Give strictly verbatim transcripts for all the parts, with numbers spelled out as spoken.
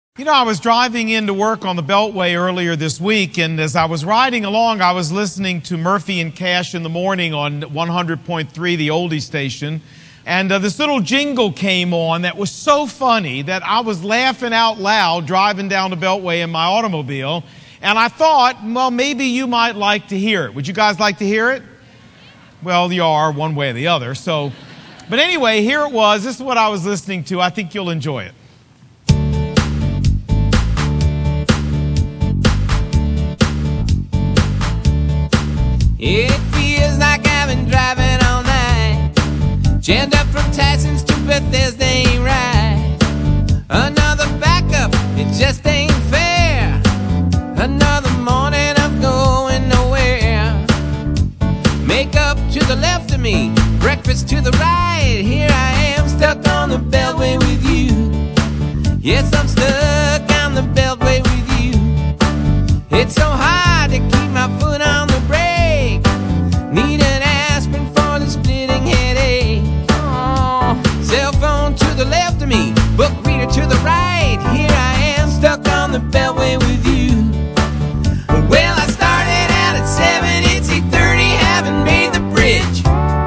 You know, I was driving into work on the Beltway earlier this week, and as I was riding along, I was listening to Murphy and Cash in the morning on one hundred point three, the oldie station, and uh, this little jingle came on that was so funny that I was laughing out loud driving down the Beltway in my automobile, and I thought, well, maybe you might like to hear it. Would you guys like to hear it? Well, you are, one way or the other, so... But anyway, here it was. This is what I was listening to. I think you'll enjoy it. It feels like I've been driving all night, jammed up from Tyson's to Bethesda ain't right. Another backup, it just ain't fair. Another morning of going nowhere. Makeup to the left of me, breakfast to the right. Here I am stuck on the Beltway with you. Yes, I'm stuck on the Beltway with you. It's so hard to keep my foot on the brake. Need an aspirin for the splitting headache. Oh, cell phone to the left of me, book reader to the right. Here I am stuck on the Beltway with you. Well, I started out at seven, it's eight thirty, haven't made the bridge.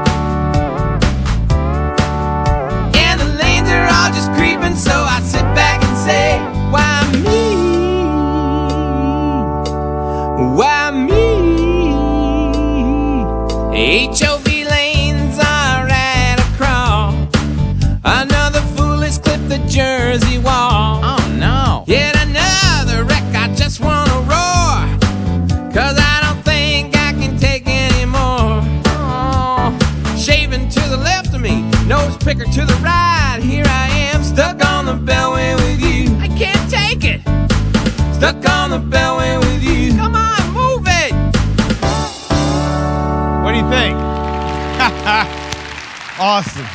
And the lanes are all just creeping, so I sit back and say, why me? Why me? H O V lanes are right across. Another fool has clipped the Jersey wall. Oh no. Yet another wreck, I just wanna roar, cause I don't think I can take anymore. Oh, shaving to the left of me, nose picker to the right. Here I am stuck on the Beltway with you. I can't take it. Stuck on the Beltway with you. Come on, move it. What do you think? Awesome.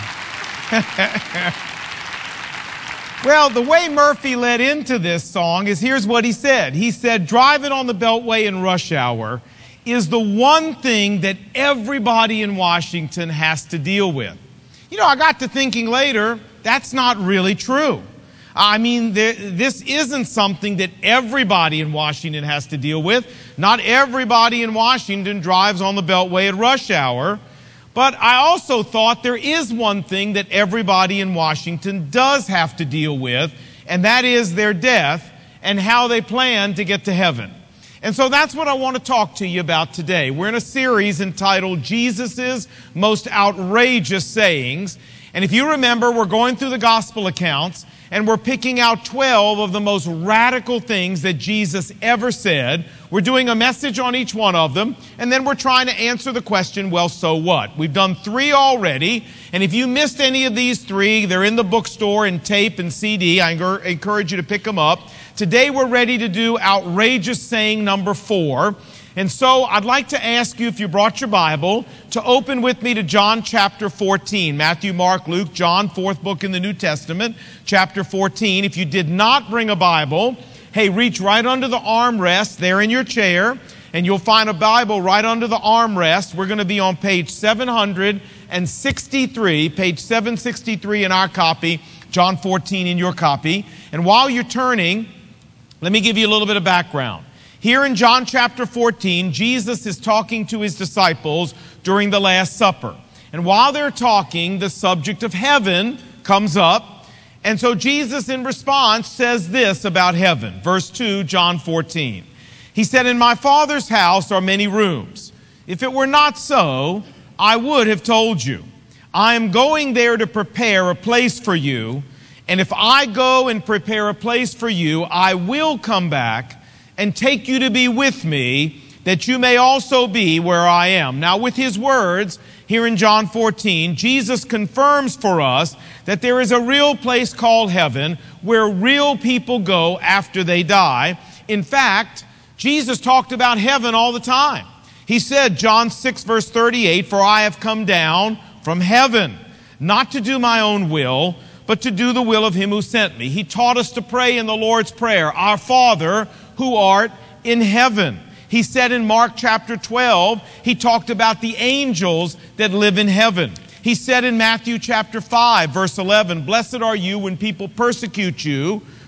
Well, the way Murphy led into this song is here's what he said. He said, driving on the Beltway in rush hour is the one thing that everybody in Washington has to deal with. You know, I got to thinking later, that's not really true. I mean, there, this isn't something that everybody in Washington has to deal with. Not everybody in Washington drives on the Beltway at rush hour. But I also thought there is one thing that everybody in Washington does have to deal with, and that is their death and how they plan to get to heaven. And so that's what I want to talk to you about today. We're in a series entitled Jesus' Most Outrageous Sayings. And if you remember, we're going through the gospel accounts, and we're picking out twelve of the most radical things that Jesus ever said. We're doing a message on each one of them, and then we're trying to answer the question, well, so what? We've done three already, and if you missed any of these three, they're in the bookstore in tape and C D. I encourage you to pick them up. Today we're ready to do outrageous saying number four. And so I'd like to ask you, if you brought your Bible, to open with me to John chapter fourteen. Matthew, Mark, Luke, John, fourth book in the New Testament, chapter fourteen. If you did not bring a Bible, hey, reach right under the armrest there in your chair, and you'll find a Bible right under the armrest. We're going to be on page seven hundred sixty-three, page seven sixty-three in our copy, John fourteen in your copy. And while you're turning, let me give you a little bit of background. Here in John chapter fourteen, Jesus is talking to his disciples during the Last Supper. And while they're talking, the subject of heaven comes up. And so Jesus, in response, says this about heaven. Verse two, John fourteen. He said, "In my Father's house are many rooms. If it were not so, I would have told you. I am going there to prepare a place for you. And if I go and prepare a place for you, I will come back and take you to be with me, that you may also be where I am." Now, with his words, here in John fourteen, Jesus confirms for us that there is a real place called heaven where real people go after they die. In fact, Jesus talked about heaven all the time. He said, John six, verse thirty-eight, "For I have come down from heaven, not to do my own will, but to do the will of him who sent me." He taught us to pray in the Lord's Prayer, "Our Father, who art in heaven." He said in Mark chapter twelve, he talked about the angels that live in heaven. He said in Matthew chapter five, verse eleven, "Blessed are you when people persecute you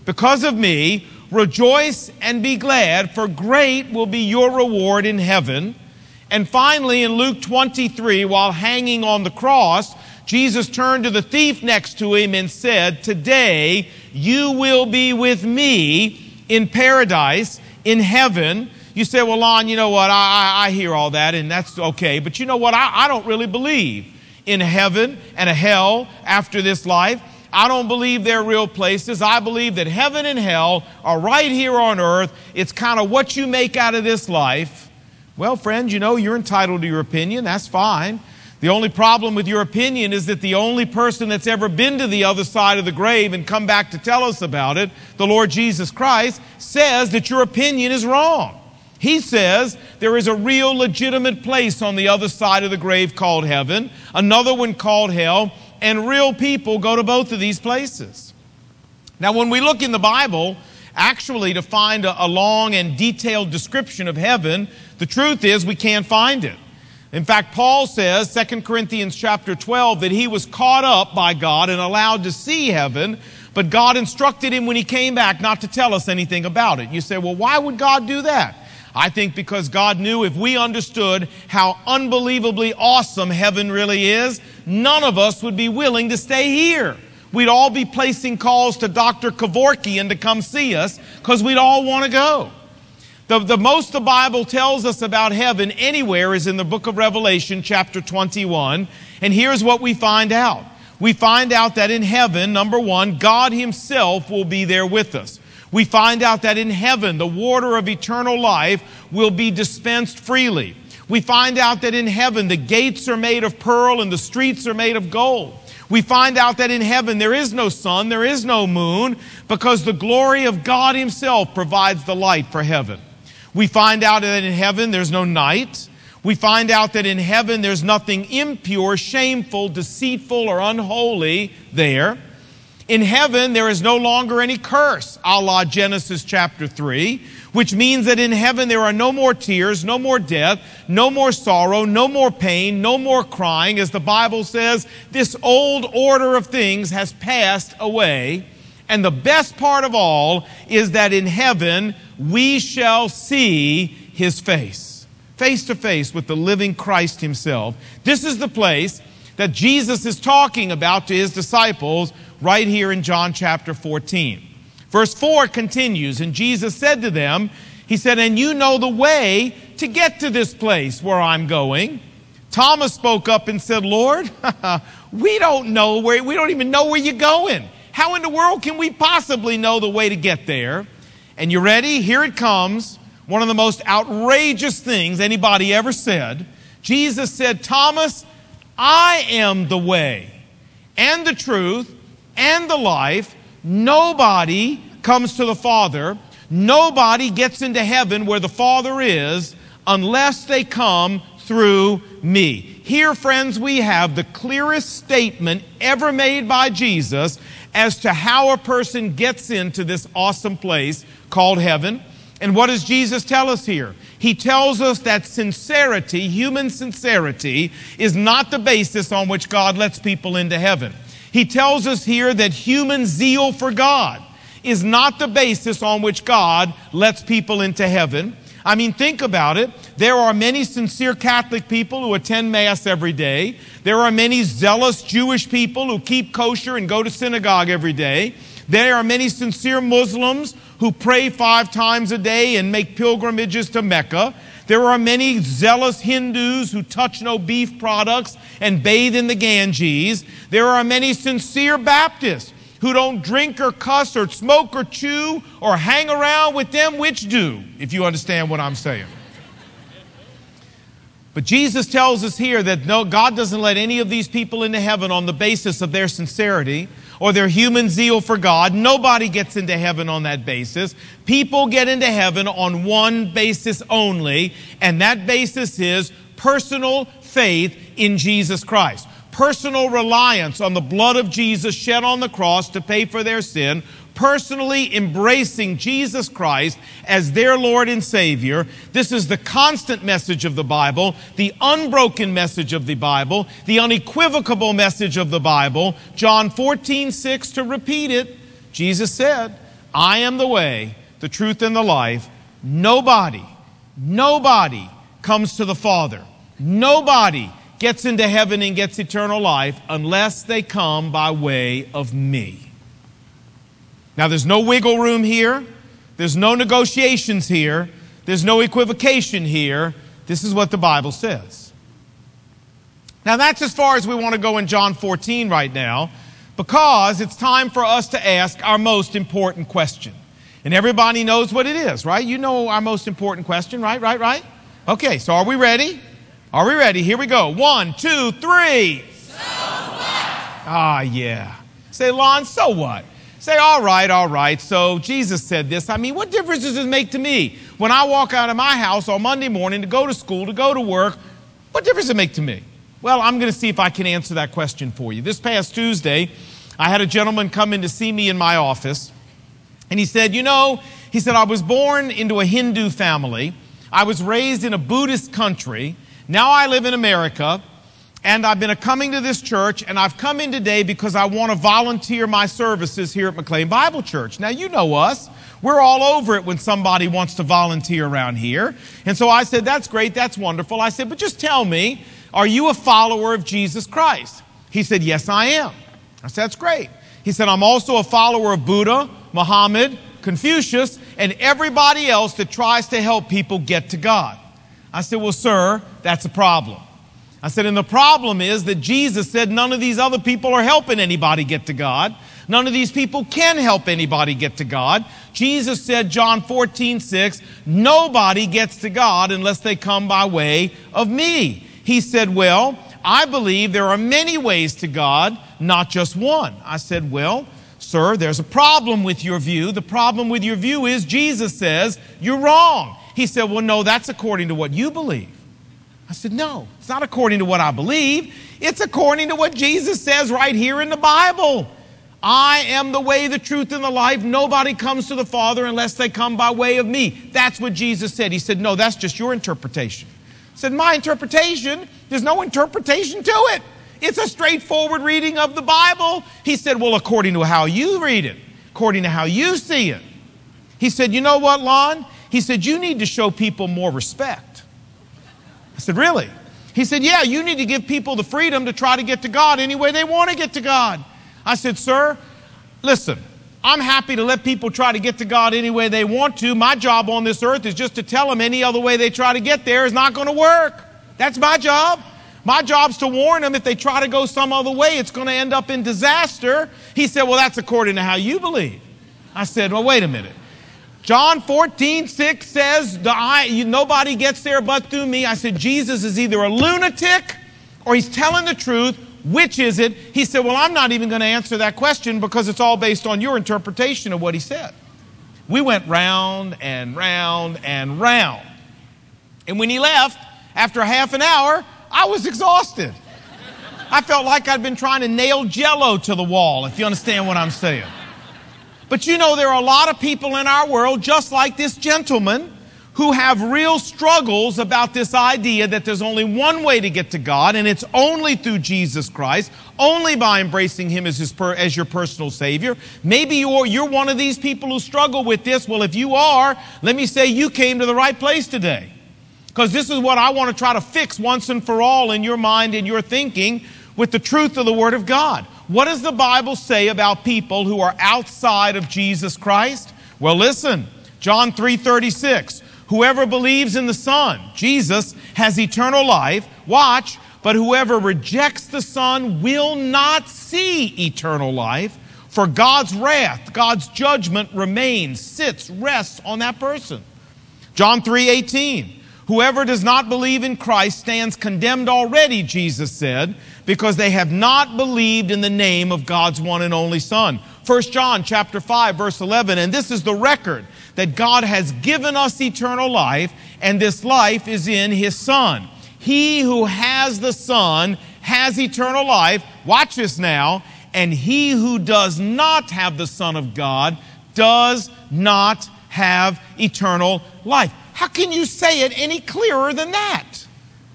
Because of me, rejoice and be glad, for great will be your reward in heaven. And finally, in Luke twenty-three, while hanging on the cross, Jesus turned to the thief next to him and said, today you will be with me in paradise, in heaven. You say, well, Lon, you know what, I, I, I hear all that, and that's okay. But you know what, I, I don't really believe in heaven and a hell after this life. I don't believe they're real places. I believe that heaven and hell are right here on earth. It's kind of what you make out of this life. Well, friends, you know, you're entitled to your opinion. That's fine. The only problem with your opinion is that the only person that's ever been to the other side of the grave and come back to tell us about it, the Lord Jesus Christ, says that your opinion is wrong. He says there is a real legitimate place on the other side of the grave called heaven, another one called hell, and real people go to both of these places. Now, when we look in the Bible, actually to find a, a long and detailed description of heaven, the truth is we can't find it. In fact, Paul says, Second Corinthians chapter twelve, that he was caught up by God and allowed to see heaven, but God instructed him when he came back not to tell us anything about it. You say, well, why would God do that? I think because God knew if we understood how unbelievably awesome heaven really is, none of us would be willing to stay here. We'd all be placing calls to Doctor Kevorkian to come see us because we'd all want to go. The, the most the Bible tells us about heaven anywhere is in the book of Revelation, chapter twenty-one. And here's what we find out. We find out that in heaven, number one, God himself will be there with us. We find out that in heaven, the water of eternal life will be dispensed freely. We find out that in heaven, the gates are made of pearl and the streets are made of gold. We find out that in heaven there is no sun, there is no moon, because the glory of God himself provides the light for heaven. We find out that in heaven there's no night. We find out that in heaven there's nothing impure, shameful, deceitful, or unholy there. In heaven there is no longer any curse, a la Genesis chapter three, which means that in heaven there are no more tears, no more death, no more sorrow, no more pain, no more crying. As the Bible says, this old order of things has passed away. And the best part of all is that in heaven we shall see his face, face to face with the living Christ himself. This is the place that Jesus is talking about to his disciples right here in John chapter fourteen. Verse four continues, and Jesus said to them, he said, and you know the way to get to this place where I'm going. Thomas spoke up and said, Lord, we don't know where, we don't even know where you're going. How in the world can we possibly know the way to get there? And you ready? Here it comes. One of the most outrageous things anybody ever said. Jesus said, Thomas, I am the way and the truth and the life. Nobody comes to the Father. Nobody gets into heaven where the Father is unless they come through me. Here, friends, we have the clearest statement ever made by Jesus as to how a person gets into this awesome place called heaven. And what does Jesus tell us here? He tells us that sincerity, human sincerity, is not the basis on which God lets people into heaven. He tells us here that human zeal for God is not the basis on which God lets people into heaven. I mean, think about it. There are many sincere Catholic people who attend Mass every day. There are many zealous Jewish people who keep kosher and go to synagogue every day. There are many sincere Muslims who pray five times a day and make pilgrimages to Mecca. There are many zealous Hindus who touch no beef products and bathe in the Ganges. There are many sincere Baptists who don't drink or cuss or smoke or chew or hang around with them which do, if you understand what I'm saying. But Jesus tells us here that no, God doesn't let any of these people into heaven on the basis of their sincerity or their human zeal for God. Nobody gets into heaven on that basis. People get into heaven on one basis only, and that basis is personal faith in Jesus Christ. Personal reliance on the blood of Jesus shed on the cross to pay for their sin, personally embracing Jesus Christ as their Lord and Savior. This is the constant message of the Bible, the unbroken message of the Bible, the unequivocal message of the Bible. John fourteen six, to repeat it, Jesus said, I am the way, the truth, and the life. Nobody, nobody comes to the Father. Nobody gets into heaven and gets eternal life unless they come by way of me. Now, there's no wiggle room here. There's no negotiations here. There's no equivocation here. This is what the Bible says. Now, that's as far as we want to go in John fourteen right now, because it's time for us to ask our most important question. And everybody knows what it is, right? You know our most important question, right, right, right? Okay, so are we ready? Are we ready? Here we go. One, two, three. So what? Ah, yeah. Say, Lon, so what? Say, all right, all right. So Jesus said this. I mean, what difference does it make to me? When I walk out of my house on Monday morning to go to school, to go to work, what difference does it make to me? Well, I'm going to see if I can answer that question for you. This past Tuesday, I had a gentleman come in to see me in my office. And he said, you know, he said, I was born into a Hindu family. I was raised in a Buddhist country. Now I live in America. And I've been coming to this church, and I've come in today because I want to volunteer my services here at McLean Bible Church. Now, you know us. We're all over it when somebody wants to volunteer around here. And so I said, that's great, that's wonderful. I said, but just tell me, are you a follower of Jesus Christ? He said, yes, I am. I said, that's great. He said, I'm also a follower of Buddha, Muhammad, Confucius, and everybody else that tries to help people get to God. I said, well, sir, that's a problem. I said, and the problem is that Jesus said none of these other people are helping anybody get to God. None of these people can help anybody get to God. Jesus said, John fourteen six, nobody gets to God unless they come by way of me. He said, well, I believe there are many ways to God, not just one. I said, well, sir, there's a problem with your view. The problem with your view is Jesus says you're wrong. He said, well, no, that's according to what you believe. I said, no, it's not according to what I believe. It's according to what Jesus says right here in the Bible. I am the way, the truth, and the life. Nobody comes to the Father unless they come by way of me. That's what Jesus said. He said, no, that's just your interpretation. I said, my interpretation? There's no interpretation to it. It's a straightforward reading of the Bible. He said, well, according to how you read it, according to how you see it. He said, you know what, Lon? He said, you need to show people more respect. I said, really? He said, yeah, you need to give people the freedom to try to get to God any way they want to get to God. I said, sir, listen, I'm happy to let people try to get to God any way they want to. My job on this earth is just to tell them any other way they try to get there is not going to work. That's my job. My job's to warn them if they try to go some other way, it's going to end up in disaster. He said, well, that's according to how you believe. I said, well, wait a minute. John fourteen six says, the I, you, nobody gets there but through me. I said, Jesus is either a lunatic or he's telling the truth. Which is it? He said, well, I'm not even going to answer that question because it's all based on your interpretation of what he said. We went round and round and round. And when he left, after half an hour, I was exhausted. I felt like I'd been trying to nail Jell-O to the wall, if you understand what I'm saying. But you know, there are a lot of people in our world, just like this gentleman, who have real struggles about this idea that there's only one way to get to God, and it's only through Jesus Christ, only by embracing Him as, his per, as your personal Savior. Maybe you're, you're one of these people who struggle with this. Well, if you are, let me say you came to the right place today. Because this is what I want to try to fix once and for all in your mind and your thinking with the truth of the Word of God. What does the Bible say about people who are outside of Jesus Christ? Well, listen, John three thirty-six. Whoever believes in the Son, Jesus, has eternal life. Watch, but whoever rejects the Son will not see eternal life, for God's wrath, God's judgment remains, sits, rests on that person. John three eighteen. Whoever does not believe in Christ stands condemned already, Jesus said, because they have not believed in the name of God's one and only Son. First John chapter five, verse eleven, and this is the record that God has given us eternal life, and this life is in His Son. He who has the Son has eternal life. Watch this now. And he who does not have the Son of God does not have eternal life. How can you say it any clearer than that?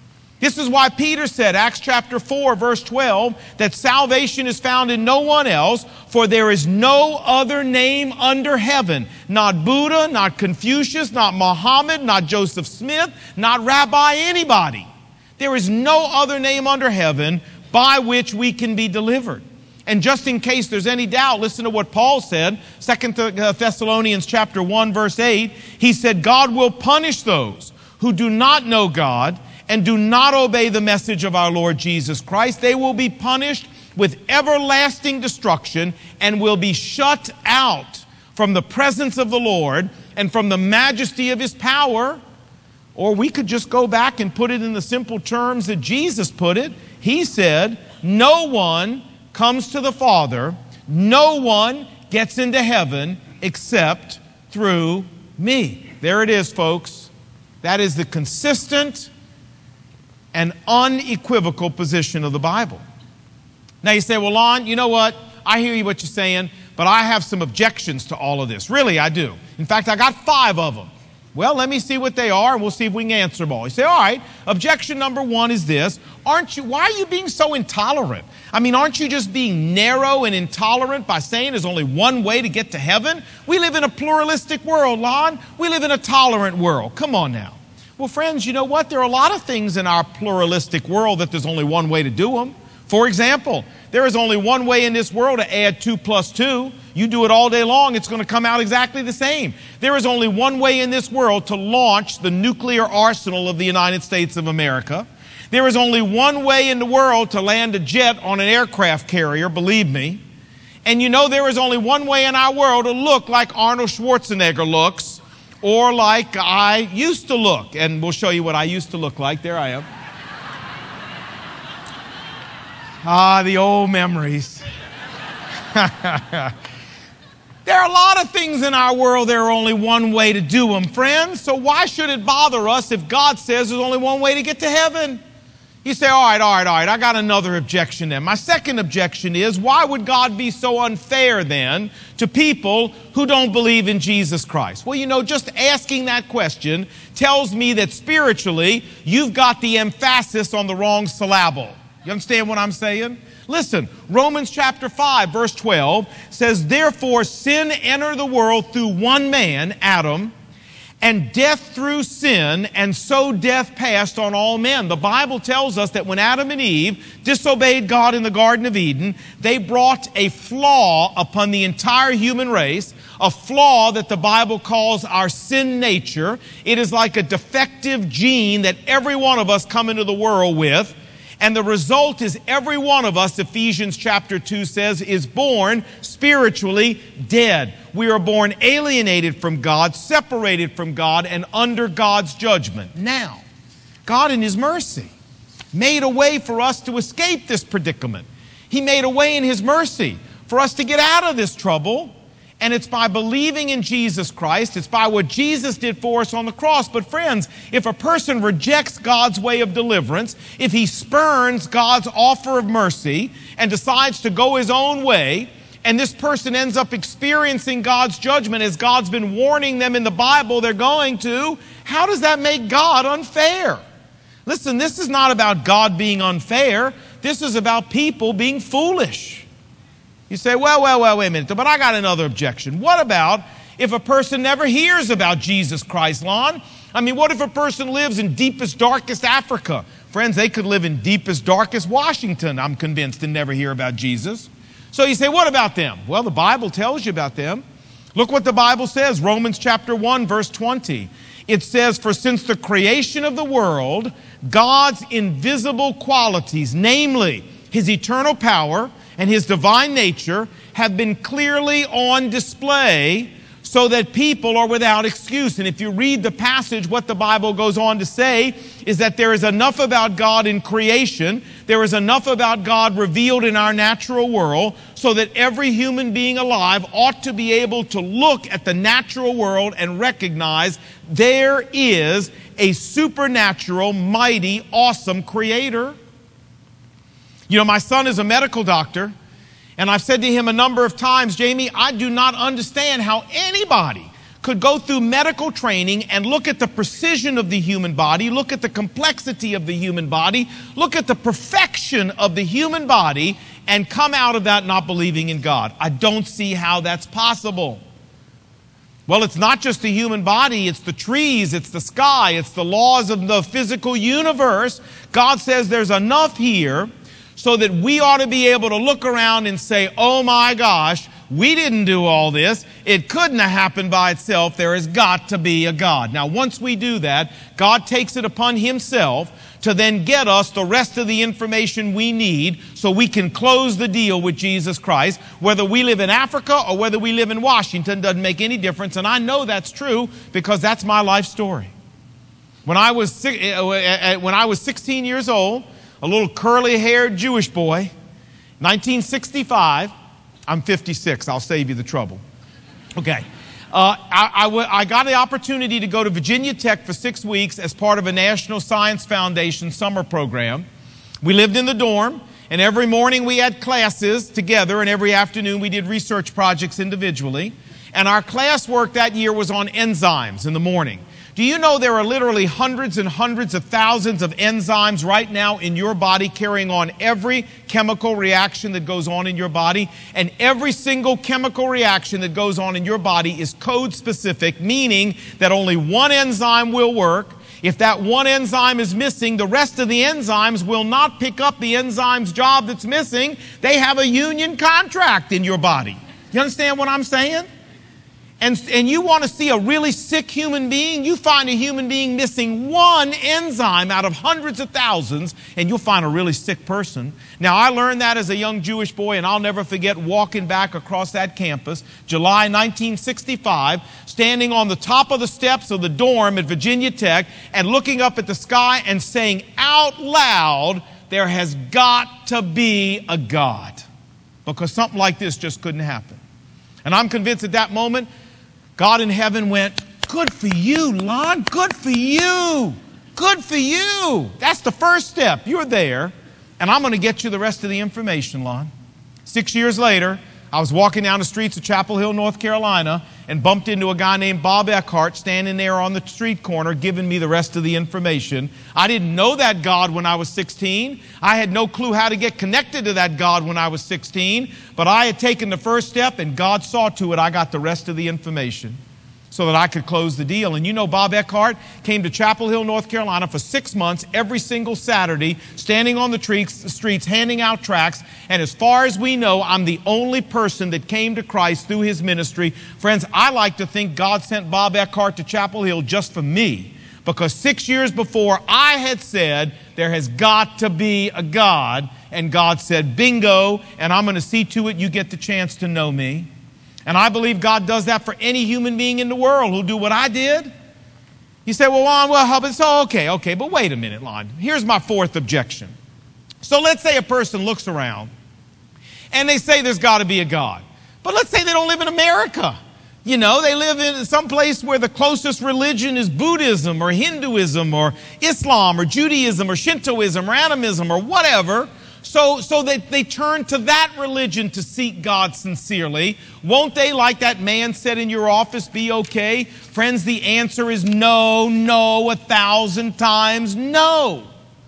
This is why Peter said, Acts chapter four, verse twelve, that salvation is found in no one else, for there is no other name under heaven. Not Buddha, not Confucius, not Muhammad, not Joseph Smith, not Rabbi anybody. There is no other name under heaven by which we can be delivered. And just in case there's any doubt, listen to what Paul said, Second Thessalonians chapter one, verse eight. He said, God will punish those who do not know God and do not obey the message of our Lord Jesus Christ. They will be punished with everlasting destruction and will be shut out from the presence of the Lord and from the majesty of His power. Or we could just go back and put it in the simple terms that Jesus put it. He said, no one comes to the Father, no one gets into heaven except through me. There it is, folks. That is the consistent and unequivocal position of the Bible. Now you say, well, Lon, you know what? I hear you what you're saying, but I have some objections to all of this. Really, I do. In fact, I got five of them. Well, let me see what they are, and we'll see if we can answer them all. You say, all right, objection number one is this. Aren't you, why are you being so intolerant? I mean, aren't you just being narrow and intolerant by saying there's only one way to get to heaven? We live in a pluralistic world, Lon. We live in a tolerant world. Come on now. Well, friends, you know what? There are a lot of things in our pluralistic world that there's only one way to do them. For example, there is only one way in this world to add two plus two. You do it all day long, it's going to come out exactly the same. There is only one way in this world to launch the nuclear arsenal of the United States of America. There is only one way in the world to land a jet on an aircraft carrier, believe me. And you know there is only one way in our world to look like Arnold Schwarzenegger looks, or like I used to look. And we'll show you what I used to look like. There I am. Ah, the old memories. There are a lot of things in our world there are only one way to do them, friends. So why should it bother us if God says there's only one way to get to heaven? You say, all right, all right, all right, I got another objection then. My second objection is, why would God be so unfair then to people who don't believe in Jesus Christ? Well, you know, just asking that question tells me that spiritually you've got the emphasis on the wrong syllable. You understand what I'm saying? Listen, Romans chapter five, verse twelve says, therefore sin entered the world through one man, Adam, and death through sin, and so death passed on all men. The Bible tells us that when Adam and Eve disobeyed God in the Garden of Eden, they brought a flaw upon the entire human race, a flaw that the Bible calls our sin nature. It is like a defective gene that every one of us come into the world with. And the result is every one of us, Ephesians chapter two says, is born spiritually dead. We are born alienated from God, separated from God, and under God's judgment. Now, God in His mercy made a way for us to escape this predicament. He made a way in His mercy for us to get out of this trouble. And it's by believing in Jesus Christ. It's by what Jesus did for us on the cross. But friends, if a person rejects God's way of deliverance, if he spurns God's offer of mercy and decides to go his own way, and this person ends up experiencing God's judgment as God's been warning them in the Bible they're going to, how does that make God unfair? Listen, this is not about God being unfair. This is about people being foolish. You say, well, well, well, wait a minute, but I got another objection. What about if a person never hears about Jesus Christ, Lon? I mean, what if a person lives in deepest, darkest Africa? Friends, they could live in deepest, darkest Washington, I'm convinced, and never hear about Jesus. So you say, what about them? Well, the Bible tells you about them. Look what the Bible says, Romans chapter one, verse twenty. It says, for since the creation of the world, God's invisible qualities, namely His eternal power and His divine nature, have been clearly on display so that people are without excuse. And if you read the passage, what the Bible goes on to say is that there is enough about God in creation, there is enough about God revealed in our natural world, so that every human being alive ought to be able to look at the natural world and recognize there is a supernatural, mighty, awesome Creator. You know, my son is a medical doctor, and I've said to him a number of times, Jamie, I do not understand how anybody could go through medical training and look at the precision of the human body, look at the complexity of the human body, look at the perfection of the human body, and come out of that not believing in God. I don't see how that's possible. Well, it's not just the human body, it's the trees, it's the sky, it's the laws of the physical universe. God says there's enough here so that we ought to be able to look around and say, oh my gosh, we didn't do all this. It couldn't have happened by itself. There has got to be a God. Now, once we do that, God takes it upon himself to then get us the rest of the information we need so we can close the deal with Jesus Christ. Whether we live in Africa or whether we live in Washington doesn't make any difference, and I know that's true because that's my life story. When I was when I was sixteen years old, a little curly-haired Jewish boy, nineteen sixty-five, I'm fifty-six, I'll save you the trouble. Okay. Uh, I, I, w- I got the opportunity to go to Virginia Tech for six weeks as part of a National Science Foundation summer program. We lived in the dorm, and every morning we had classes together, and every afternoon we did research projects individually. And our class work that year was on enzymes in the morning. Do you know there are literally hundreds and hundreds of thousands of enzymes right now in your body carrying on every chemical reaction that goes on in your body? And every single chemical reaction that goes on in your body is code specific, meaning that only one enzyme will work. If that one enzyme is missing, the rest of the enzymes will not pick up the enzyme's job that's missing. They have a union contract in your body. You understand what I'm saying? And, and you want to see a really sick human being, you find a human being missing one enzyme out of hundreds of thousands, and you'll find a really sick person. Now, I learned that as a young Jewish boy, and I'll never forget walking back across that campus, July nineteen sixty-five, standing on the top of the steps of the dorm at Virginia Tech and looking up at the sky and saying out loud, there has got to be a God, because something like this just couldn't happen. And I'm convinced at that moment, God in heaven went, good for you, Lon, good for you, good for you. That's the first step. You're there, and I'm going to get you the rest of the information, Lon. Six years later, I was walking down the streets of Chapel Hill, North Carolina, and bumped into a guy named Bob Eckhart standing there on the street corner giving me the rest of the information. I didn't know that God when I was sixteen. I had no clue how to get connected to that God when I was sixteen. But I had taken the first step, and God saw to it I got the rest of the information so that I could close the deal. And you know, Bob Eckhart came to Chapel Hill, North Carolina for six months, every single Saturday, standing on the streets, handing out tracts. And as far as we know, I'm the only person that came to Christ through his ministry. Friends, I like to think God sent Bob Eckhart to Chapel Hill just for me, because six years before I had said, there has got to be a God. And God said, bingo, and I'm going to see to it you get the chance to know me. And I believe God does that for any human being in the world who'll do what I did. You say, well, Lon, well, but so, okay, okay, but wait a minute, Lon. Here's my fourth objection. So let's say a person looks around and they say there's got to be a God. But let's say they don't live in America. You know, they live in some place where the closest religion is Buddhism or Hinduism or Islam or Judaism or Shintoism or animism or whatever. So, so that they turn to that religion to seek God sincerely. Won't they, like that man said in your office, be okay? Friends, the answer is no, no, a thousand times no.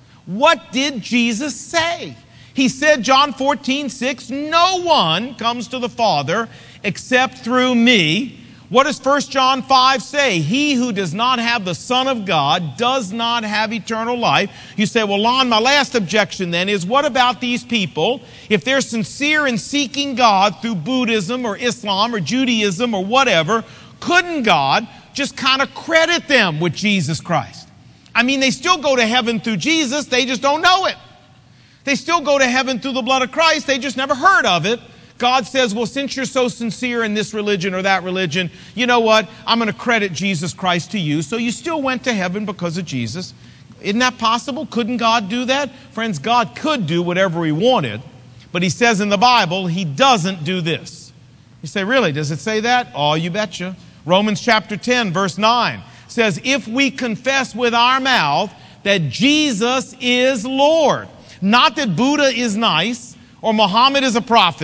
What did Jesus say? He said, John fourteen six, no one comes to the Father except through me. What does First John five say? He who does not have the Son of God does not have eternal life. You say, well, Lon, my last objection then is, what about these people? If they're sincere in seeking God through Buddhism or Islam or Judaism or whatever, couldn't God just kind of credit them with Jesus Christ? I mean, they still go to heaven through Jesus, they just don't know it. They still go to heaven through the blood of Christ, they just never heard of it. God says, well, since you're so sincere in this religion or that religion, you know what? I'm going to credit Jesus Christ to you. So you still went to heaven because of Jesus. Isn't that possible? Couldn't God do that? Friends, God could do whatever he wanted, but he says in the Bible, he doesn't do this. You say, really? Does it say that? Oh, you betcha. Romans chapter ten, verse nine says, if we confess with our mouth that Jesus is Lord, not that Buddha is nice or Muhammad is a prophet,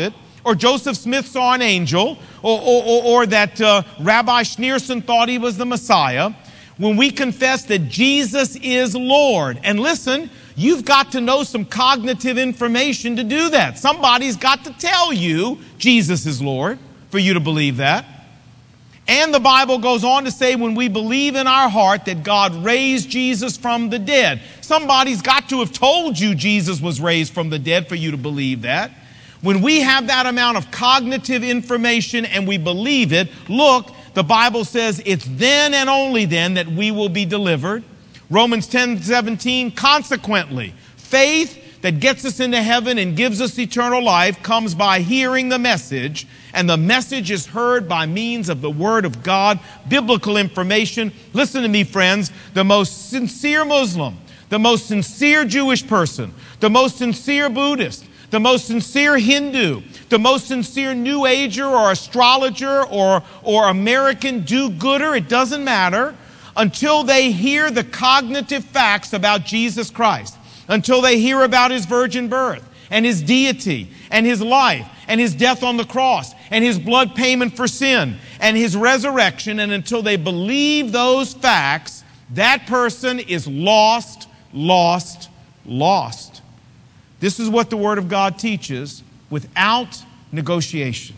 or Joseph Smith saw an angel, or, or, or, or that uh, Rabbi Schneerson thought he was the Messiah, when we confess that Jesus is Lord. And listen, you've got to know some cognitive information to do that. Somebody's got to tell you Jesus is Lord for you to believe that. And the Bible goes on to say when we believe in our heart that God raised Jesus from the dead. Somebody's got to have told you Jesus was raised from the dead for you to believe that. When we have that amount of cognitive information and we believe it, look, the Bible says it's then and only then that we will be delivered. Romans ten seventeen, consequently, faith that gets us into heaven and gives us eternal life comes by hearing the message, and the message is heard by means of the Word of God, biblical information. Listen to me, friends, the most sincere Muslim, the most sincere Jewish person, the most sincere Buddhist, the most sincere Hindu, the most sincere New Ager or astrologer or, or American do-gooder, it doesn't matter, until they hear the cognitive facts about Jesus Christ, until they hear about His virgin birth and His deity and His life and His death on the cross and His blood payment for sin and His resurrection, and until they believe those facts, that person is lost, lost, lost. This is what the Word of God teaches without negotiation.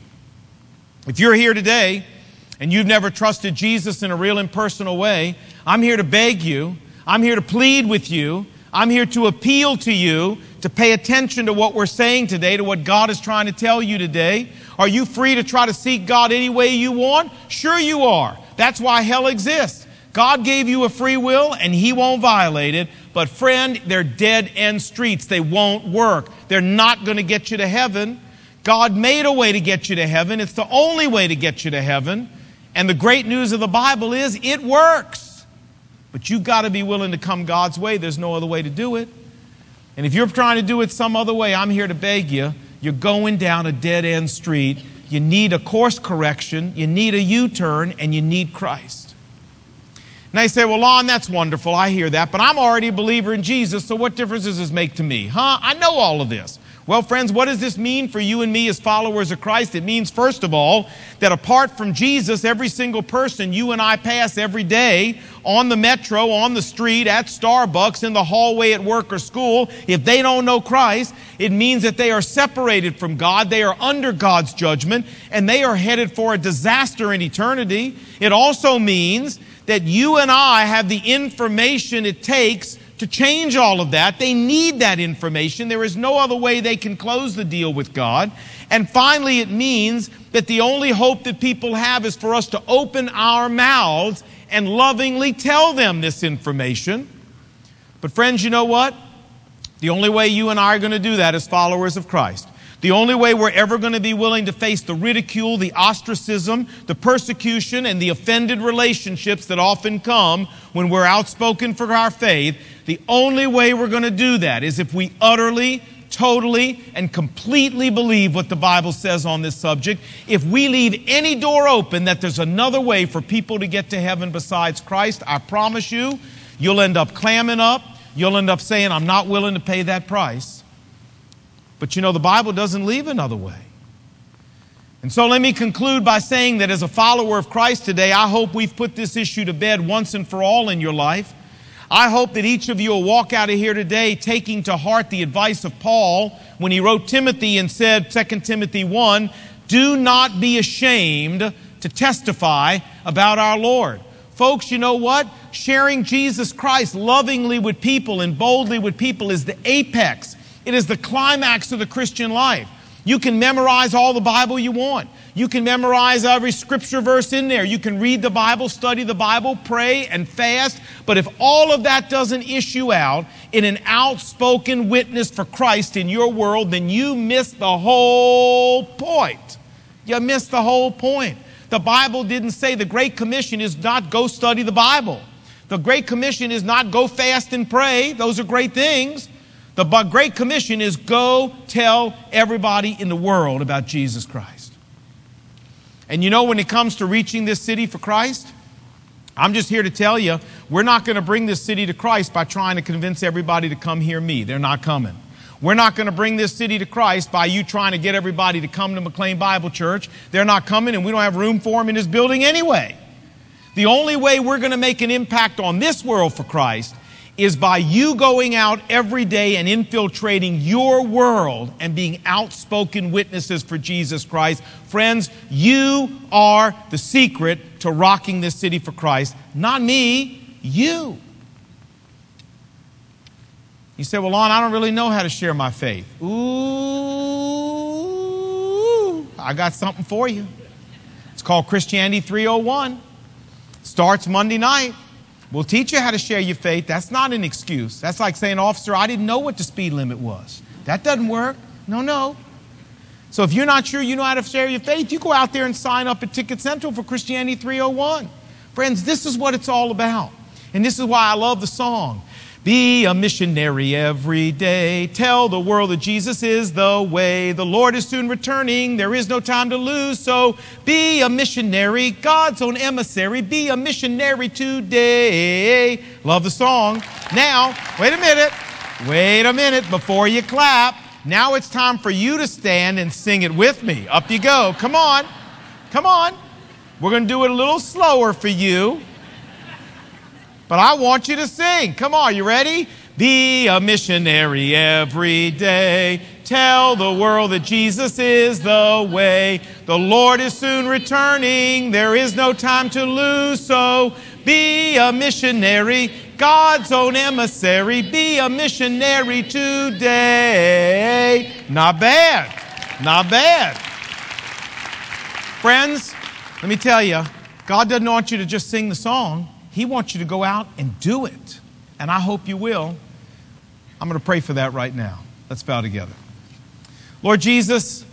If you're here today and you've never trusted Jesus in a real and personal way, I'm here to beg you, I'm here to plead with you, I'm here to appeal to you to pay attention to what we're saying today, to what God is trying to tell you today. Are you free to try to seek God any way you want? Sure you are. That's why hell exists. God gave you a free will and He won't violate it. But friend, they're dead-end streets. They won't work. They're not going to get you to heaven. God made a way to get you to heaven. It's the only way to get you to heaven. And the great news of the Bible is it works. But you've got to be willing to come God's way. There's no other way to do it. And if you're trying to do it some other way, I'm here to beg you. You're going down a dead-end street. You need a course correction. You need a U-turn, and you need Christ. And I say, well, Lon, that's wonderful. I hear that. But I'm already a believer in Jesus, so what difference does this make to me? Huh? I know all of this. Well, friends, what does this mean for you and me as followers of Christ? It means, first of all, that apart from Jesus, every single person you and I pass every day on the metro, on the street, at Starbucks, in the hallway at work or school, if they don't know Christ, it means that they are separated from God, they are under God's judgment, and they are headed for a disaster in eternity. It also means that you and I have the information it takes to change all of that. They need that information. There is no other way they can close the deal with God. And finally, it means that the only hope that people have is for us to open our mouths and lovingly tell them this information. But friends, you know what? The only way you and I are going to do that as followers of Christ, the only way we're ever going to be willing to face the ridicule, the ostracism, the persecution, and the offended relationships that often come when we're outspoken for our faith, the only way we're going to do that is if we utterly, totally, and completely believe what the Bible says on this subject. If we leave any door open that there's another way for people to get to heaven besides Christ, I promise you, you'll end up clamming up. You'll end up saying, I'm not willing to pay that price. But you know, the Bible doesn't leave another way. And so let me conclude by saying that as a follower of Christ today, I hope we've put this issue to bed once and for all in your life. I hope that each of you will walk out of here today taking to heart the advice of Paul when he wrote Timothy and said, Second Timothy one, do not be ashamed to testify about our Lord. Folks, you know what? Sharing Jesus Christ lovingly with people and boldly with people is the apex. It is the climax of the Christian life. You can memorize all the Bible you want. You can memorize every scripture verse in there. You can read the Bible, study the Bible, pray and fast. But if all of that doesn't issue out in an outspoken witness for Christ in your world, then you miss the whole point. You miss the whole point. The Bible didn't say the Great Commission is not go study the Bible. The Great Commission is not go fast and pray. Those are great things. The Great Commission is go tell everybody in the world about Jesus Christ. And you know, when it comes to reaching this city for Christ, I'm just here to tell you, we're not going to bring this city to Christ by trying to convince everybody to come hear me. They're not coming. We're not going to bring this city to Christ by you trying to get everybody to come to McLean Bible Church. They're not coming, and we don't have room for them in this building anyway. The only way we're going to make an impact on this world for Christ is by you going out every day and infiltrating your world and being outspoken witnesses for Jesus Christ. Friends, you are the secret to rocking this city for Christ. Not me, you. You say, well, Lon, I don't really know how to share my faith. Ooh, I got something for you. It's called Christianity three oh one. Starts Monday night. We'll teach you how to share your faith. That's not an excuse. That's like saying, officer, I didn't know what the speed limit was. That doesn't work. No, no. So if you're not sure you know how to share your faith, you go out there and sign up at Ticket Central for Christianity three oh one. Friends, this is what it's all about. And this is why I love the song. Be a missionary every day. Tell the world that Jesus is the way. The Lord is soon returning. There is no time to lose. So be a missionary, God's own emissary. Be a missionary today. Love the song. Now, wait a minute. Wait a minute before you clap. Now it's time for you to stand and sing it with me. Up you go. Come on. Come on. We're going to do it a little slower for you. But I want you to sing. Come on, you ready? Be a missionary every day. Tell the world that Jesus is the way. The Lord is soon returning. There is no time to lose. So be a missionary, God's own emissary. Be a missionary today. Not bad. Not bad. Friends, let me tell you, God doesn't want you to just sing the song. He wants you to go out and do it. And I hope you will. I'm going to pray for that right now. Let's bow together. Lord Jesus,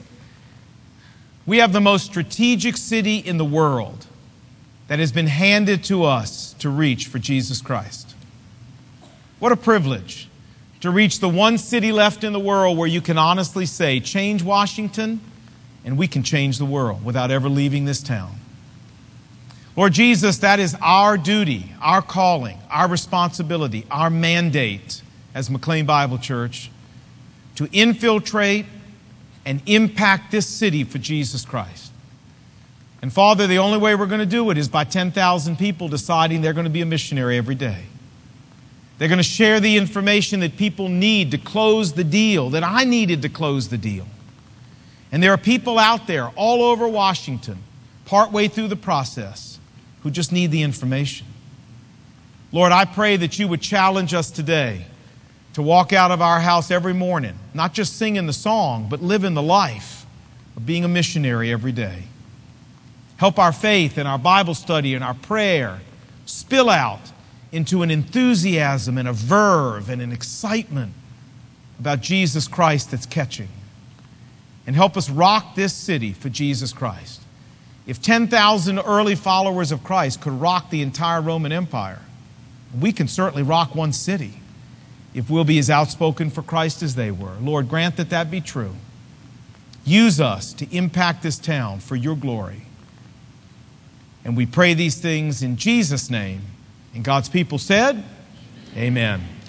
we have the most strategic city in the world that has been handed to us to reach for Jesus Christ. What a privilege to reach the one city left in the world where you can honestly say, change Washington, and we can change the world without ever leaving this town. Lord Jesus, that is our duty, our calling, our responsibility, our mandate as McLean Bible Church to infiltrate and impact this city for Jesus Christ. And Father, the only way we're going to do it is by ten thousand people deciding they're going to be a missionary every day. They're going to share the information that people need to close the deal, that I needed to close the deal. And there are people out there all over Washington, partway through the process, who just need the information. Lord, I pray that you would challenge us today to walk out of our house every morning, not just singing the song, but living the life of being a missionary every day. Help our faith and our Bible study and our prayer spill out into an enthusiasm and a verve and an excitement about Jesus Christ that's catching. And help us rock this city for Jesus Christ. If ten thousand early followers of Christ could rock the entire Roman Empire, we can certainly rock one city if we'll be as outspoken for Christ as they were. Lord, grant that that be true. Use us to impact this town for your glory. And we pray these things in Jesus' name. And God's people said, amen.